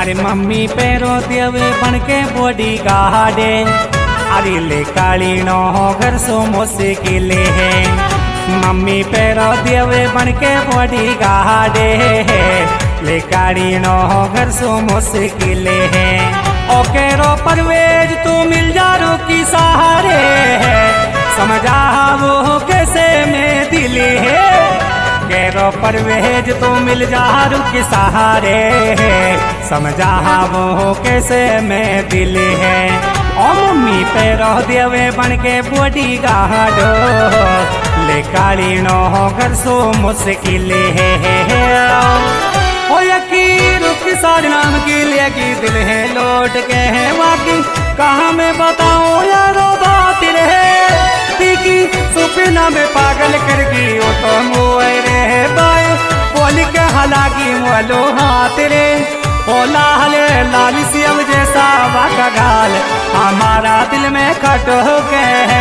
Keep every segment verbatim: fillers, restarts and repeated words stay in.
अरे मम्मी पैरो देवे बन के बॉडी गार्डे, अरे ले काली नो घर सो मुश्किल है। मम्मी पैरो देवे बन के बॉडी गार्डे, ले काली नो घर सो मुश्किल है। ओ केरो परवेज तू मिल जा रो की सहारे, समझा वो कैसे में दिल है। केरो परवेज तू मिल जा रो की सहारे, समझा वो कैसे में दिल है। ओ मम्मी पैरो देवे बन के बॉडी गार्ड, ले काली नो घर सो मुश्किल है। ओ यकीन की सारी नाम की लेकी दिल है लौट के है वाकी, कहाँ मैं बताऊँ यारो बात रहे की सुपना में पागल कर गई। ओ तो मोए रे बाय बोली के हालाकी मोलो हाथ रे, बोला हले लाली सियम जैसा वाका गाल, हमारा दिल में खट हो गए।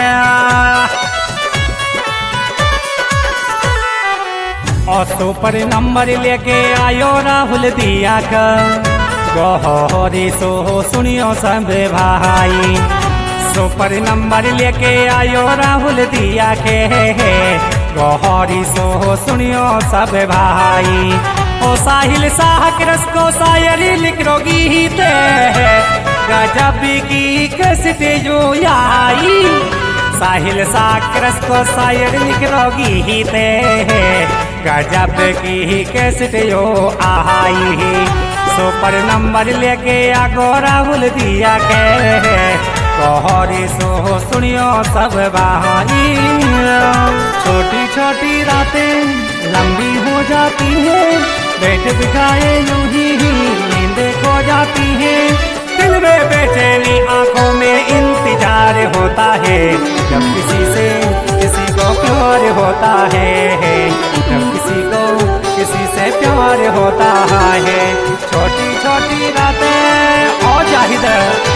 और सुपर नंबर लेके आयो राहुल दिया का, गोहरी सो सुनियो सब भाई। सुपर नंबर लेके आयो राहुल दिया के, गोहरी सो सुनियो सब भाई। ओ साहिल साहक्रस को शायरी लिख रोगी थे, गजब की कसते जो आई। साहिल साहक्रस को शायरी लिख रोगी थे, गजब की कैसे यो आई। सुपर नंबर लेके आगो राहुल दिया के, गोहरी सो सुनियो सब भाई। छोटी छोटी रातें लंबी हो जाती है, बैठ बिठाए यूं ही नींद खो जाती है। दिल में बेचैनी आंखों में इंतजार होता है, जब किसी से किसी को प्यार होता है, जब किसी को किसी से प्यार होता है। छोटी छोटी रातें और जाहिद,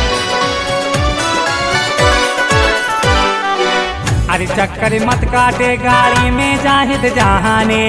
अरे चक्कर मत काटे गाड़ी में जाहिद जहाने,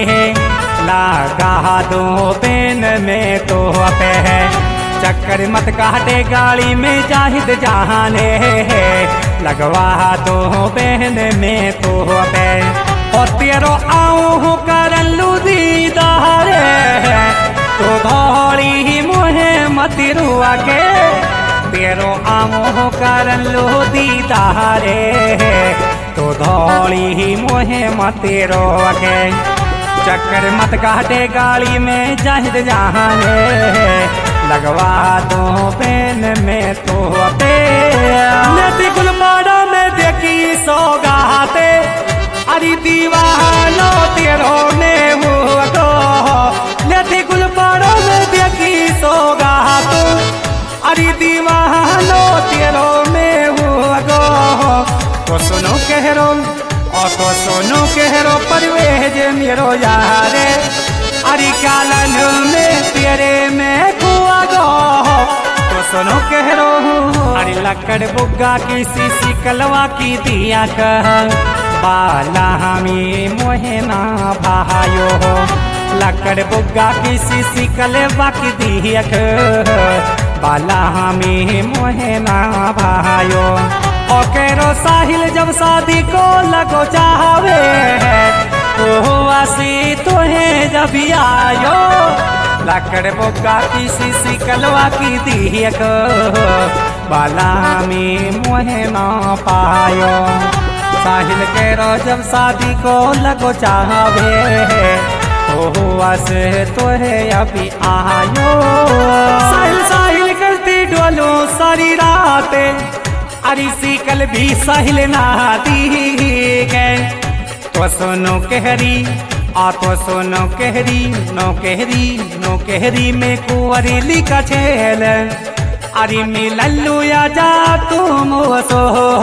लगा दो पेन में तो पे है। चक्कर मत काटे गाड़ी में जाहिद जहाने, लगवा दो बहन में तो पे। और तेरो आऊँ कर लू दीदारे, तो धौड़ी मुहे मत रुआ के। तेरो आऊँ कर लू दीदारे, तो धौड़ी मुहे मत रुआ के। चक्कर मत काटे गाड़ी में जाहिद जहाने, लगवा दो पेन में तो पे। नदी गुलमाड़ा में देखी सौगाते, अरे दीवानो तेरो ने हुआ तो। नदी गुलमाड़ा में देखी सौगात, अरे दीवानो तेरो में हुआ गो। तो सुनो कहरो और तो सुनो कहरो परवेज मेरो यारे, अरे कालन में तेरे में कुआ गो। तो सुनो कहरो अरे लकड़ बुग्गा की सीसी कलवा की दिया कह, बाला हमें मोहना भायो। लकड़ बुग्गा की सीसी कलवा की दिया कह, बाला हमें मोहना भायो। ओ केरो साहिल जब शादी को लगो चाहवे, ओ आसी तुहे जब आयो। लकड़ बुग्गा की सीसी कलवा की दिया को, बाला में मोहे ना पायो। साहिल केरो जब शादी को लगो चाहवे, ओ आसे तुहे अभी आयो। साहिल साहिल करती डोलो सारी रातें, अरे सीकल भी साहिल ना दी गए। तो सुनो कहरी आ तो सुनो कहरी, नो कहरी नो कहरी में कुंवरी लिखा छेल, अरे मिलल्लू या जा तुम सो।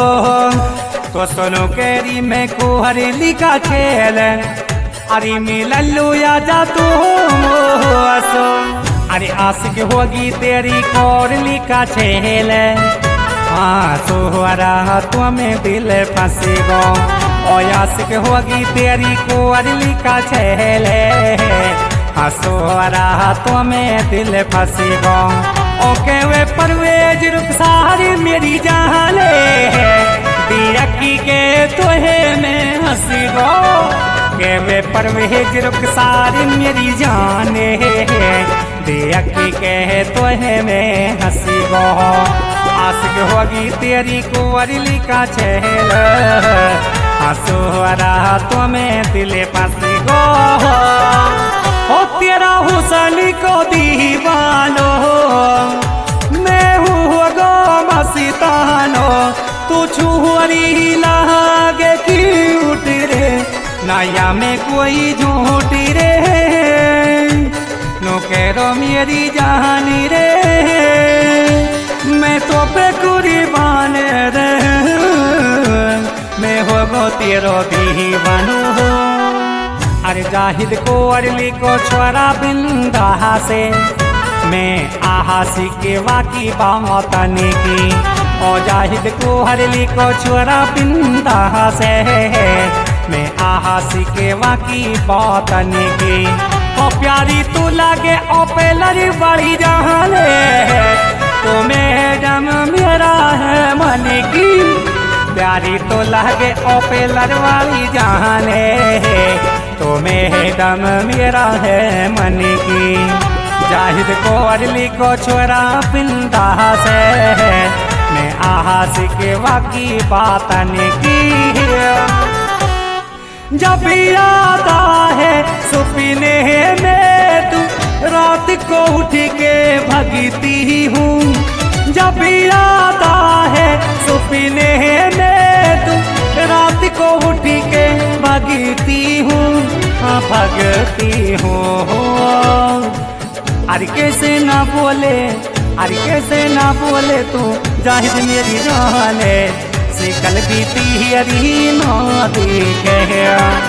तो सुनो कहरी में कुंवरी लिखा छेल, अरे मिलल्लू या जा तुम सो। अरे आशिक होगी तेरी कौर लिखा छेल, हाँ सोहरा तुम्हें दिल फंसी गो। ओ आशिक होगी तेरी कुंवरी लिखा छेले, हसोरा तो में दिल फंसी गो ओके वे परवेज रुखसार मेरी जाने दियकी के तोहे में हंसी गो के वे परवेज रुखसार मेरी जाने दियकी के तोहे में हंसी गो आशिक होगी तेरी कुंवरली का छेल हसोरा तो में दिल फंसी गो ओ तेरा हुसन को दीवानो मैं हूँ गो मस्तानो तू छुरी लागे क्यूट रे नया में कोई झूठ रे नो कह मेरी जानी रे मैं तो पे कुर्बान रे मैं हो गो तेरो दीवानो अरे जाहिद को अरली को छोरा बिंदा से मैं आहासी के वाकी बामतने की ओ जाहिद को अरली को छोरा बिंदा से मैं आहासी के वाकी बातने की ओ प्यारी तू लागे ओ पेलरी बड़ी जाने तो मैडम मेरा है मन की प्यारी तो लागे ओ पेलर वाली जाने तो मैडम मेरा है मन की जाहिद को अरली को छोरा पिंदा से मैं आहास के वाकी बातने की जब आता है सुपने में तू रात को उठ के भगती हूँ जब आता है सुपने में तू रात को उठ के भगती हूँ भगती हूँ अरे कैसे ना बोले अरे कैसे ना बोले तू जाहिद मेरी जाने से कल बीती अरी नदी के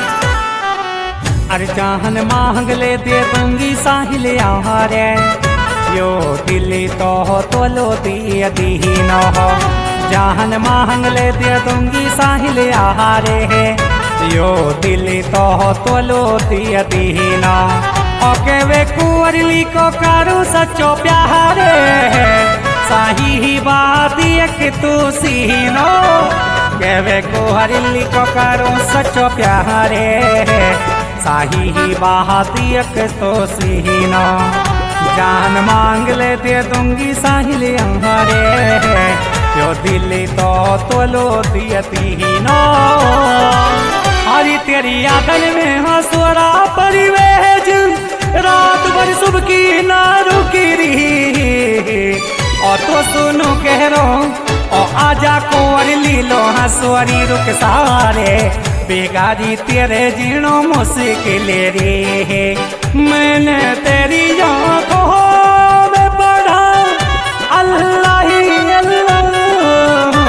अरे जाहन मांग ले दे दूंगी साहिल यारे यो दिल्ली तो हो तो लो दिए दीन हो जाहन मांग ले दे दूंगी साहिल यारे यो दिल्ली तो हो तो लो दिए दीन ओके वे कुंवरली को करू सच्चो प्यारे साही बात एक तू सीनो के वे कुंवरली को करू सच्चो प्यारे साही बात एक तो सीनो जान मांग ले दे दूंगी साहिल हमारे यो दिल्ली तो तोलो दियती नो हरी तेरी आदन में हंसोरा परिवेज रात भर सुबह की ना रुकी रही और तो सुनो कह रो और आजा कुंवरली लो हंसोरी रुक सारे बेगारी तेरे जीणो मुश्किल रे मैंने तेरी आँखों में पढ़ा अल्लाह ही अल्लाह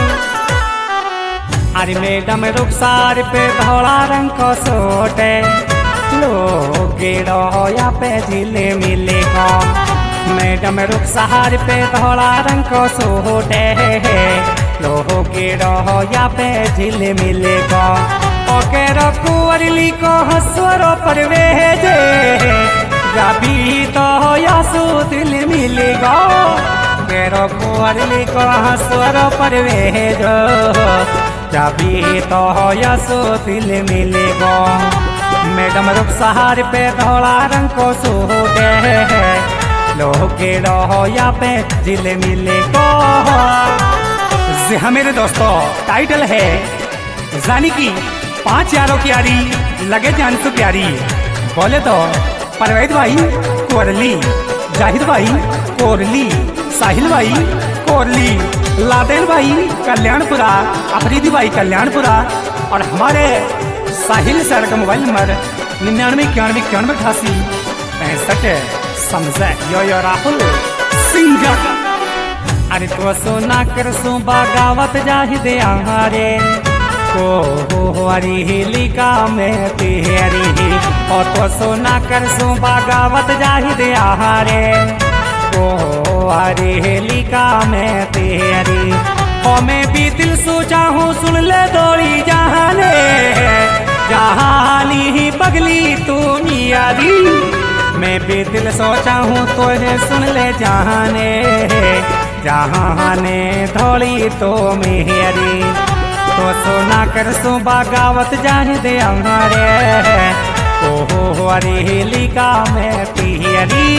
अरे मैडम रुखसार पे धोला रंग को सोटे लोग गिरो या पे झिले मिलेगा मैडम रुखसार पे धोला रंग को सोटे लोहो के रहो या पे झिल मिलेगा ओके रो कुंवरली को हंसवरो पर भेजे जाबी तो या सो दिल मिलेगा के रो कुंवरली को हंसवरो पर भेजो जाबी तो या सो दिल मिलेगा मैडम रुखसार पे धोला रंग को सोटे लोहो के रहो या पे झिल मिलेगा जी हाँ मेरे दोस्तों टाइटल है जानी की पांच यारों की यारी लगे जान से प्यारी बोले तो परवेज भाई कुंवरली जाहिद भाई कोरली साहिल भाई कोरली लादेन भाई कल्याणपुरा अफरीदी भाई कल्याणपुरा और हमारे साहिल सर का मोबाइल नंबर निन्यानवे इक्यानवे इक्यानवे अठासी पैंसठ समझे यो यो राहुल सिंगर अरे तो सोना कर सो बागावत जाहिद आहारे को हो हरी हिलिका में तेरी और तो सोना कर सो बागावत जाहिद आहारे को हरी हिलिका में तेरी और मैं भी दिल सोचा हूँ सुन ले दौड़ी जहाने जहानी ही पगली तू मियारी मैं भी दिल सोचा हूँ तो ये सुन ले जाने, जहाने धोली तो मेरी तो सुना कर सो बगावत जाने दे हमारे ओ हरी लिका में पियरी।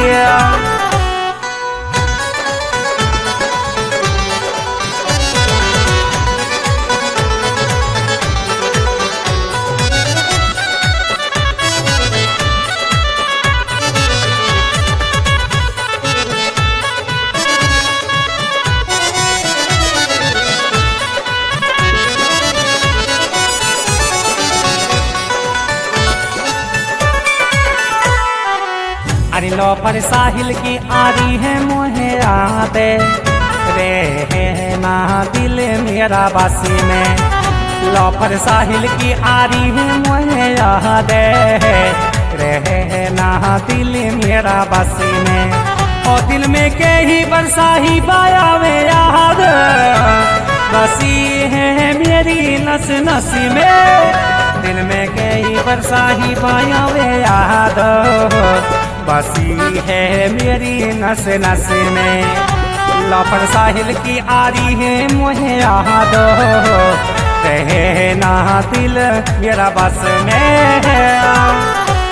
अरे लो पर साहिल की आरी है मोहे आते रे ना दिल मेरा बासी में, लो पर साहिल की आरी है मोहे आते रे ना दिल मेरा बासी में। और दिल में के ही बरसा ही बाया में याद बसी है मेरी नस नसी में, दिल में के ही बरसा ही बाया में याद बसी है मेरी नस नस में। लौपर साहिल की आरी है मुझे याद रहे ना दिल मेरा बस में है।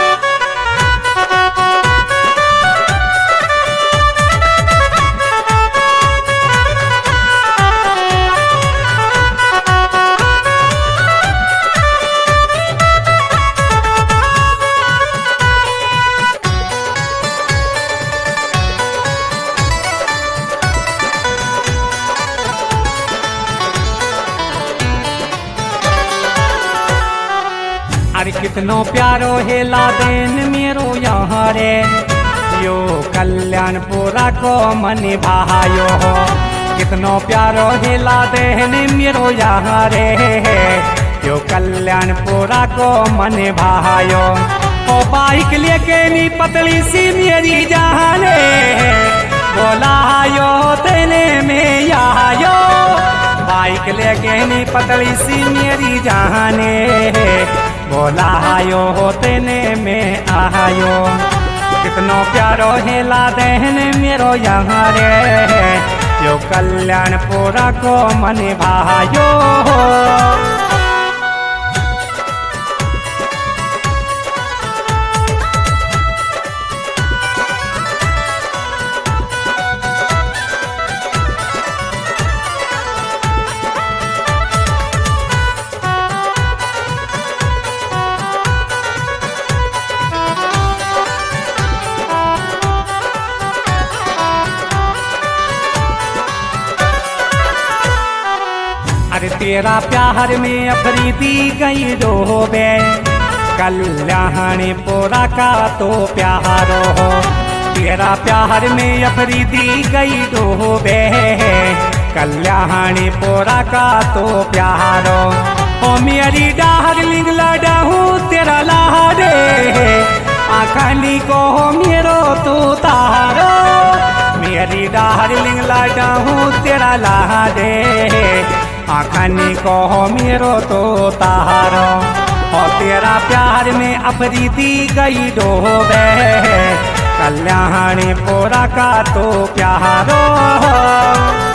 अरे कितनो प्यारो है लादेन मेरो यहाँ रे, यो कल्याण पूरा को मन भायो हो। कितनो प्यारो है लादेन मेरो यहाँ रे, यो कल्याण पूरा को मन भायो। ओ बाइक लेके नी पतली सी मेरी जाने, बोलायो तेने में आयो। बाइक लेके नी पतली सी मेरी जाने, बोलायो तेने में आयो। कितनो प्यारो है लादेन मेरो यहाँ रे, यो कल्याण पूरा को मन भायो। अरे तेरा प्यार में अफरीदी गई डोबे, कल्याणी पूरा का तो प्यारो हो। तेरा प्यार में अफरीदी गई डोबे, कल्याणी पूरा का तो प्यारो। ओ मेरी डार्लिंग लडाहू तेरा लाडे, आखानी को मेरो तू तारो। मेरी डार्लिंग लडाहू तेरा लाडे, आखानी को मेरो तो तारो। और तेरा प्यार में अफरीदी गई डोबे, कल्याणी पूरा का तो प्यारो।